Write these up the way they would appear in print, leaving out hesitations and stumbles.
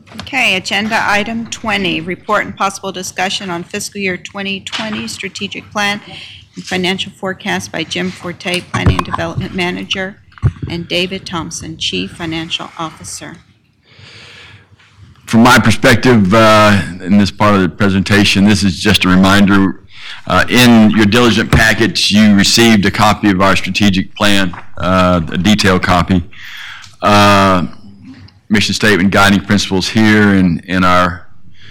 Okay, agenda item 20, report and possible discussion on fiscal year 2020 strategic plan and financial forecast by Jim Forte, Planning and Development Manager, and David Thompson, Chief Financial Officer. From my perspective, in this part of the presentation, this is just a reminder. In your diligent package, you received a copy of our strategic plan, a detailed copy. Mission statement, guiding principles here, and our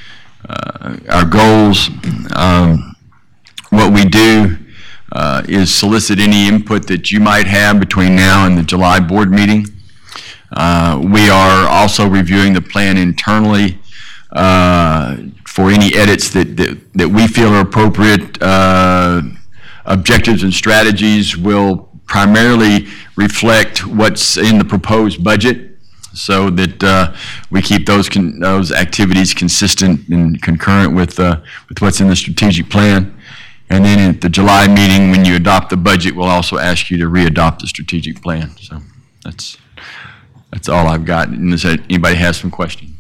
goals. What we do is solicit any input that you might have between now and the July board meeting. We are also reviewing the plan internally for any edits that we feel are appropriate. Objectives and strategies will primarily reflect what's in the proposed budget, so that we keep those activities consistent and concurrent with what's in the strategic plan. And then at the July meeting, when you adopt the budget, we'll also ask you to re-adopt the strategic plan. So that's all I've got. Unless anybody has some questions.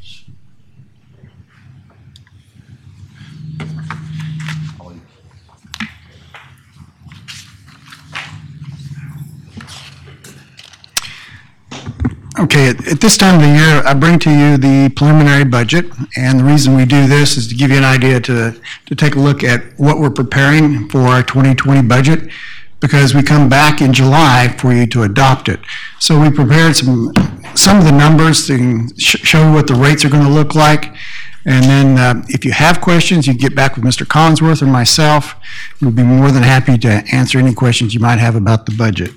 Okay, at this time of the year, I bring to you the preliminary budget, and the reason we do this is to give you an idea to take a look at what we're preparing for our 2020 budget, because we come back in July for you to adopt it. So we prepared some of the numbers to show you what the rates are going to look like, and then if you have questions, you get back with Mr. Collinsworth or myself. We'll be more than happy to answer any questions you might have about the budget.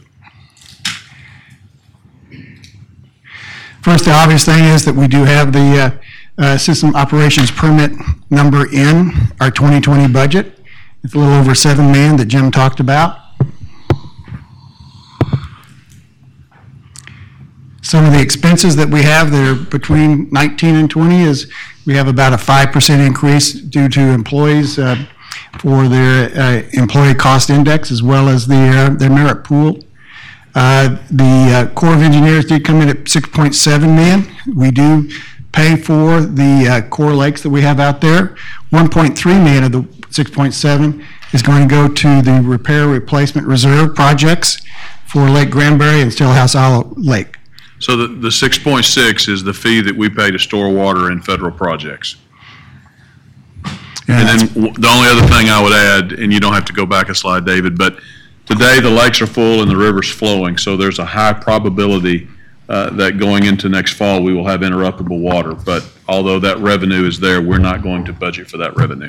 First, the obvious thing is that we do have the system operations permit number in our 2020 budget. It's a little over $7 million that Jim talked about. Some of the expenses that we have that are between 19 and 20 is we have about a 5% increase due to employees for their employee cost index, as well as their merit pool. The Corps of Engineers did come in at $6.7 million. We do pay for the Corps lakes that we have out there. $1.3 million of the $6.7 is going to go to the repair replacement reserve projects for Lake Granbury and Stillhouse Hollow Lake. So the 6.6 is the fee that we pay to store water in federal projects. And then the only other thing I would add, and you don't have to go back a slide, David, but today the lakes are full and the river's flowing, so there's a high probability that going into next fall we will have interruptible water. But although that revenue is there, we're not going to budget for that revenue.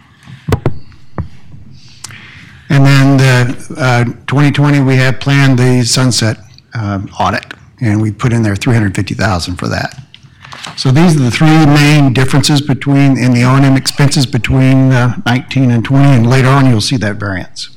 And then the 2020 we have planned the sunset audit, and we put in there $350,000 for that. So these are the three main differences in the O&M expenses between 19 and 20, and later on you'll see that variance.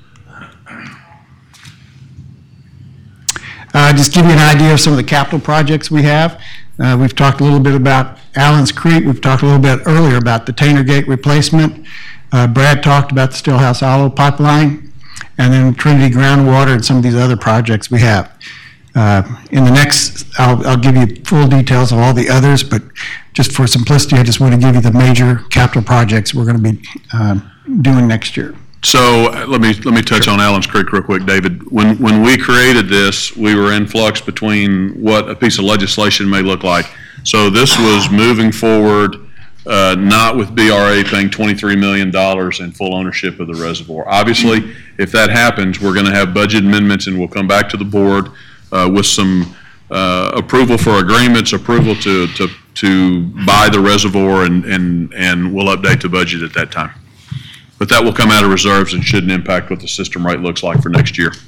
Just give you an idea of some of the capital projects we have. We've talked a little bit about Allen's Creek. We've talked a little bit earlier about the Tainer Gate replacement. Brad talked about the Stillhouse Hollow pipeline, and then Trinity groundwater and some of these other projects we have. In the next, I'll give you full details of all the others, but just for simplicity, I just want to give you the major capital projects we're going to be doing next year. So let me touch on Allen's Creek real quick, David. When we created this, we were in flux between what a piece of legislation may look like. So this was moving forward, not with BRA paying $23 million in full ownership of the reservoir. Obviously, if that happens, we're going to have budget amendments, and we'll come back to the board with some approval for agreements, approval to buy the reservoir, and we'll update the budget at that time. But that will come out of reserves and shouldn't impact what the system rate looks like for next year.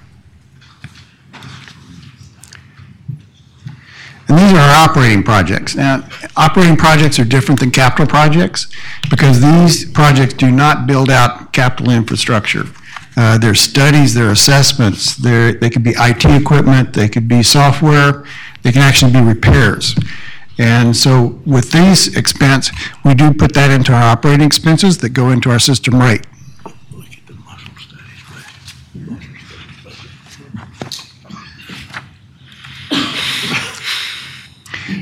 And these are our operating projects. Now, operating projects are different than capital projects because these projects do not build out capital infrastructure. They're studies, they're assessments, they could be IT equipment, they could be software, they can actually be repairs. And so with these expense, we do put that into our operating expenses that go into our system rate.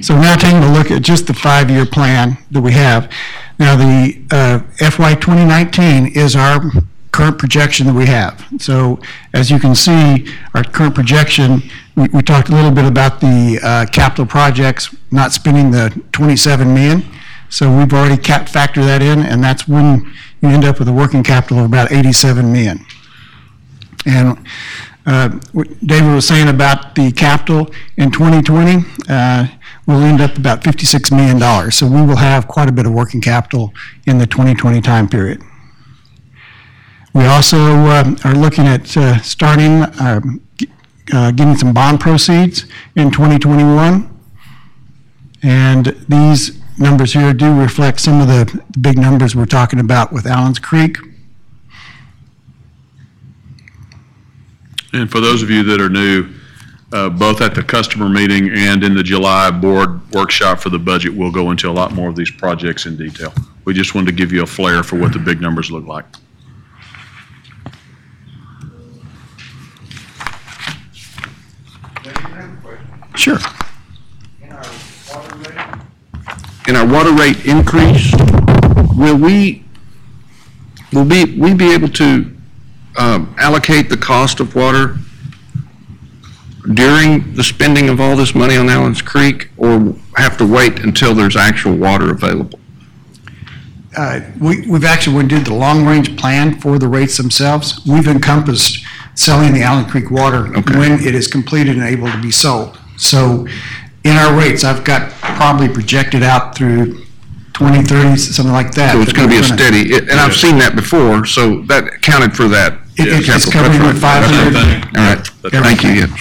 So now taking a look at just the 5-year plan that we have. Now, the FY 2019 is our current projection that we have. So as you can see, our current projection, we talked a little bit about the capital projects, not spending the 27 million. So we've already factored that in, and that's when you end up with a working capital of about 87 million. And what David was saying about the capital in 2020, we'll end up about $56 million. So we will have quite a bit of working capital in the 2020 time period. We also are looking at starting getting some bond proceeds in 2021. And these numbers here do reflect some of the big numbers we're talking about with Allen's Creek. And for those of you that are new, both at the customer meeting and in the July board workshop for the budget, we'll go into a lot more of these projects in detail. We just wanted to give you a flair for what the big numbers look like. Sure. In our water rate increase, will we be able to allocate the cost of water during the spending of all this money on Allen's Creek, or have to wait until there's actual water available? We've actually, when we did the long-range plan for the rates themselves, we've encompassed selling the Allen Creek water when it is completed and able to be sold. So in our rates, I've got probably projected out through 2030, something like that. So it's going to be a steady, and I've seen that before, so that accounted for that. It's covering the 500. All right, thank you. Yeah.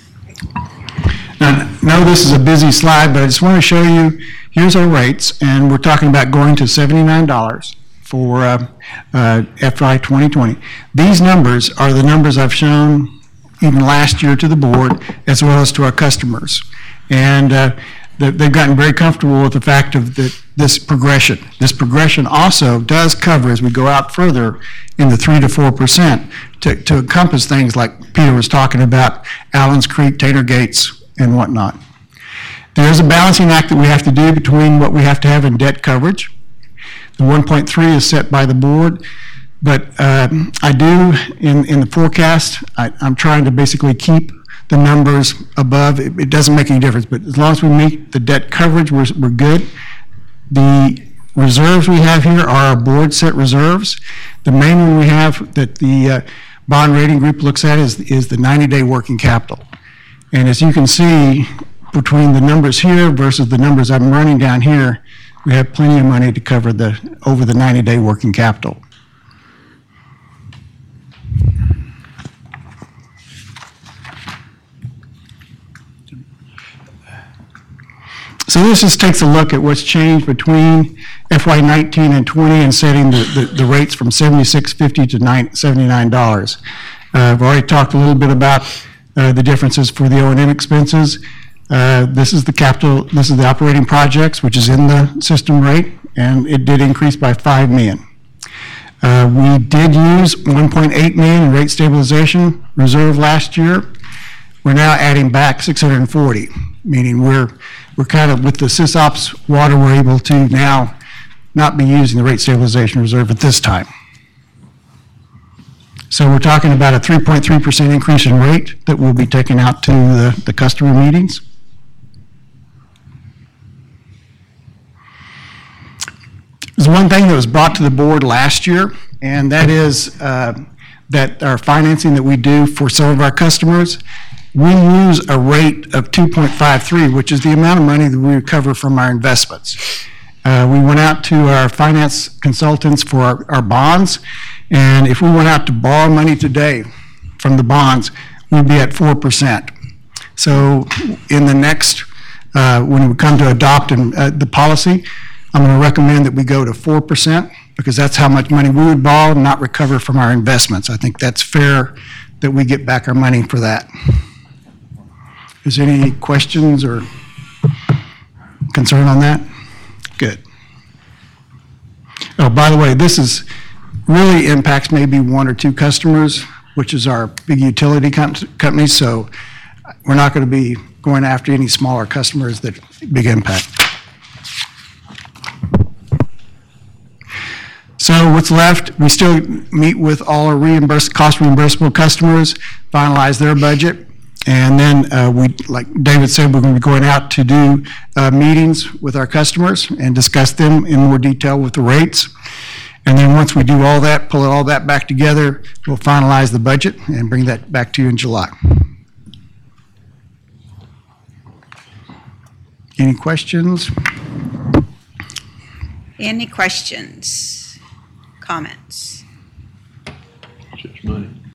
Now, I know this is a busy slide, but I just want to show you, here's our rates, and we're talking about going to $79 for FY 2020. These numbers are the numbers I've shown even last year to the board, as well as to our customers. And they've gotten very comfortable with the fact of this progression. This progression also does cover, as we go out further, in the 3 to 4% to encompass things like Peter was talking about, Allen's Creek, Tater Gates, and whatnot. There is a balancing act that we have to do between what we have to have in debt coverage. The 1.3 is set by the board, but I do, in the forecast, I'm trying to basically keep the numbers above. It doesn't make any difference, but as long as we meet the debt coverage, we're good. The reserves we have here are our board set reserves. The main one we have that the bond rating group looks at is the 90-day working capital. And as you can see, between the numbers here versus the numbers I'm running down here, we have plenty of money to cover over the 90-day working capital. So this just takes a look at what's changed between FY 19 and 20 and setting the rates from $76.50 to $79. I've already talked a little bit about the differences for the O&M expenses. This is the capital, this is the operating projects, which is in the system rate, and it did increase by $5 million. We did use $1.8 million in rate stabilization reserve last year. We're now adding back $640, meaning we're kind of, with the SysOps water, we're able to now not be using the rate stabilization reserve at this time. So we're talking about a 3.3% increase in rate that will be taken out to the customer meetings. There's one thing that was brought to the board last year, and that is that our financing that we do for some of our customers, we use a rate of 2.53, which is the amount of money that we recover from our investments. We went out to our finance consultants for our bonds, and if we went out to borrow money today from the bonds, we'd be at 4%. So in the next, when we come to adopt the policy, I'm going to recommend that we go to 4%, because that's how much money we would borrow and not recover from our investments. I think that's fair that we get back our money for that. Is there any questions or concern on that? Good. Oh, by the way, this is really impacts maybe one or two customers, which is our big utility companies. So we're not going to be going after any smaller customers that big impact. So what's left, we still meet with all our cost reimbursable customers, finalize their budget. And then we, like David said, we're going to be going out to do meetings with our customers and discuss them in more detail with the rates. And then once we do all that, pull all that back together, we'll finalize the budget and bring that back to you in July. Any questions? Any questions, comments?